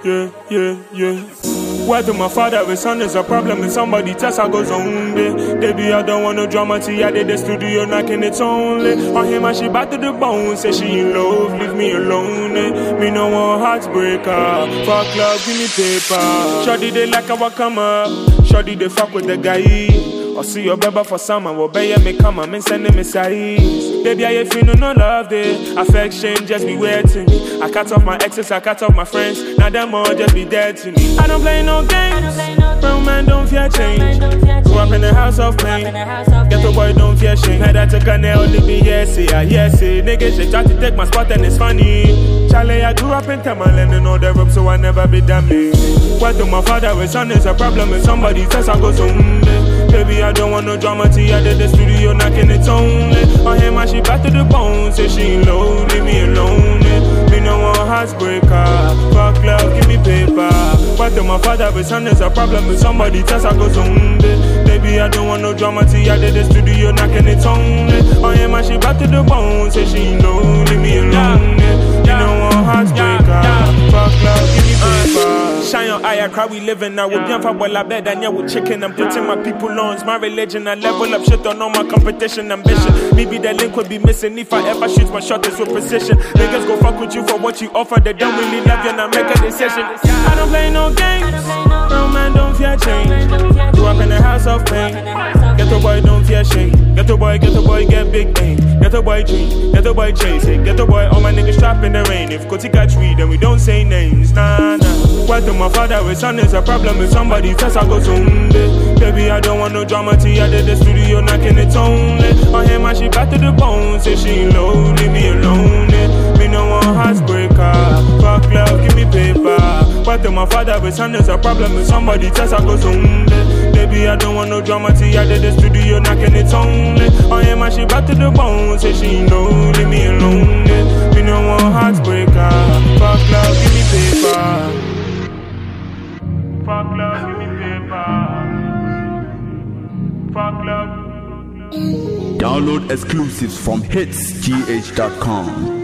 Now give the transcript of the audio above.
Why to my father, his son is a problem, and somebody test I goes on there. Baby, I don't want no drama, T, I did the studio knocking it only. On him, and she back to the bone, say she in love, leave me alone. Me no one heartbreaker, fuck love, give me paper. Shorty, they like how I come up, shorty, they fuck with the guy. Or see your baby for summer, will be me come and send them a size. Baby, I feel no love there. Affection just be weird to me. I cut off my exes, I cut off my friends. Now them all just be dead to me. I don't play no games. Real man don't fear change. Grew up in a house of pain. Ghetto boy don't fear shame. Head I took a nail, living yes, niggas they try to take my spot and it's funny. Charlie, I grew up in Tamaland and all the rope, so I never be damaged. Why to my father, his son is a problem, and somebody says I go soon. Baby, I don't want no drama, T, I did the studio knocking it only. On him, and she back to the bone, say she in low, leave me alone. Me no one heartbreaker, fuck love, give me paper. Why to my father, his son is a problem, and somebody test I go soon. Baby, I don't want no drama, T, I did the studio knocking it only. On him, and she back to the bone, say she in low, leave me alone. Me no one heartbreaker, fuck love, give me paper. Shine your eye, I cry, we living now. With young for I bed, and yeah, with chicken. I'm putting my people on. It's my religion. I level up shit on all my competition, ambition. Maybe that link would be missing if I ever shoot my shot with precision. Niggas go fuck with you for what you offer. They don't really love you, and I make a decision. I don't play no games. Real man don't fear change. Grew up in a house of pain. Ghetto boy don't fear shame. Ghetto boy, get big aim. Ghetto boy dream, ghetto boy chase it. Ghetto boy, all my niggas trap in the rain. If Koti catch weed, then we don't say names. Nah. Why to my father, his son is a problem, and somebody test I go soon. Baby, I don't want no drama, T, I did the studio knocking it only. On him, and she back to the bone, say she in low, leave me alone. Me no one heartbreaker, fuck love, give me paper. Why to my father, his son is a problem, and somebody test I go soon. Baby, I don't want no drama, T, I did the studio knocking it only. On him, and she back to the bone, say she in low, leave me alone. Me no one heartbreaker, fuck love, give me paper. Fuck love, give me paper. Fuck love. Download exclusives from hitsgh.com.